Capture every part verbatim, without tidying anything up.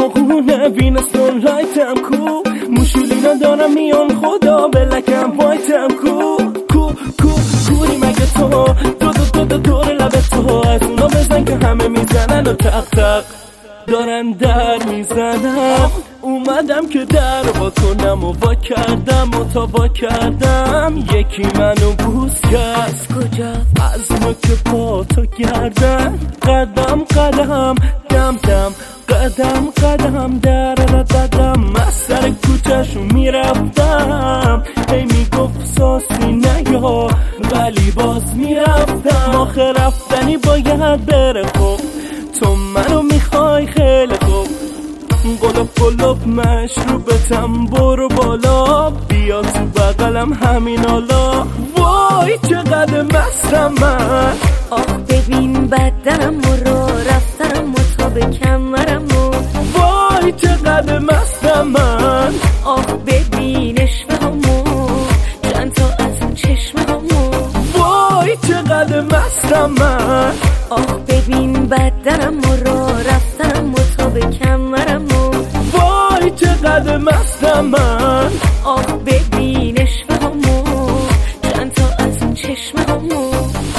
داغونه بین سنلایتم کو موشولینا دارم میان خدا بلکم وایتم کو کو کو کوری مگه تو دو دو دو دو دور لب تو از اونا بزن که همه میزنن و تق تق دارن در میزنم اومدم که در با کنم و وا کردم و تا وا کردم یکی منو بوس کرد از کجا؟ از نوک پا تا گردن قدم قدم دم دم قدم قدم در قدم از سر کوچه‌شو میرفتم هی میگفت ساسی نیا ولی باز میرفتم آخه رفتنی باید بره خب تو منو میخوای خیلی خوب قلب قلب مشروبتم برو بالا بیا تو بغلم همین حالا وای چقدر مستم من آخ ببین بدنم و را رفتنم و تا به کمرم و وای چقدر مستم من آخ ببین عشق همو چند تا از اون چشم همو وای چقدر مستم من آخ ببین بدنم و را رفتنم و تا به کمرم و وای چقدر مستم من آخ ببین عشق همو چند تا از اون چشم همو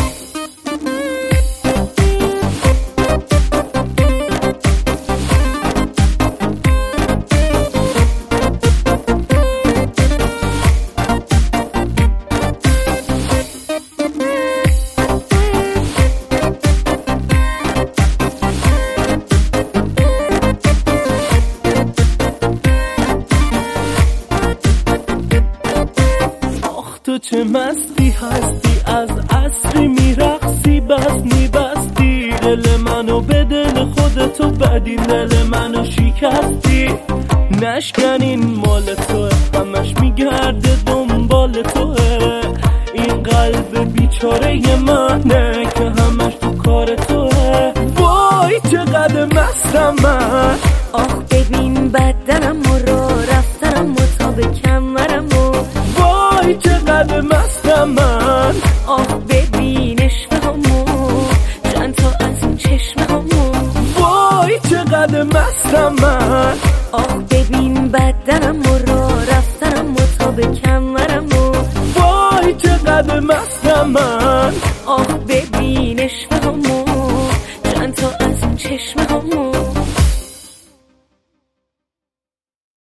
تو چه مستی هستی از عصری میرقصی بس میبستی دل منو به دل خودتو بدی دل منو شکستی نشکنین مال توه همش میگرده دنبال توه این قلب بیچاره منه که همش تو کار توه وای چقدر مستم من آخ ببین بدنم و را رفتنم و تا به کمرم و وای چقدر مستم من آخ ببین عشق همو چند تا از اون چشم همو وای چقدر مستم من آخ ببین بدنم و را رفتنم و تا به کمرم و وای چقدر مستم